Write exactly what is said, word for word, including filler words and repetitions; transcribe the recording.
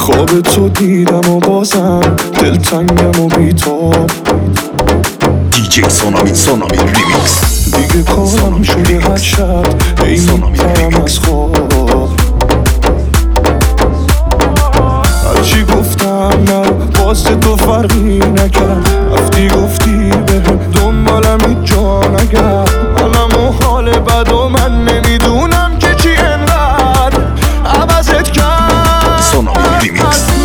خواب تو دیدم و بازم دلتنگم و بیتاب. دیجی سونامی سونامی ریمیکس. دیگه کارم شده هر شب ای میپرم از خواب. هرچی گفتم نرو باز تو فرقی نکرد. رفتی گفتی بهم دنبالم هیچ جا نگرد. منم و حال بد و من نمیدونم که چی انقدر عوضت کرد. سونامی ریمیکس.